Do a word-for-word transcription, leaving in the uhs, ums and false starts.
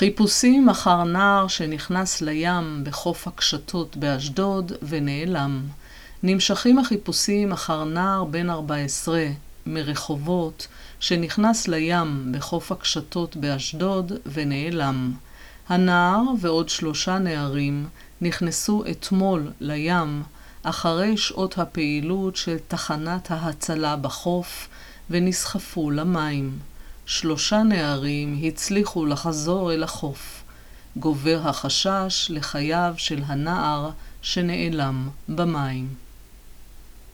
חיפושים אחר נער שנכנס לים בחוף הקשתות באשדוד ונעלם. נמשכים החיפושים אחר נער בן ארבע עשרה מרחובות שנכנס לים בחוף הקשתות באשדוד ונעלם. הנער ועוד שלושה נערים נכנסו אתמול לים אחרי שעות הפעילות של תחנת ההצלה בחוף ונסחפו למים. שלושה נערים הצליחו לחזור אל החוף. גובר החשש לחייו של הנער שנעלם במים.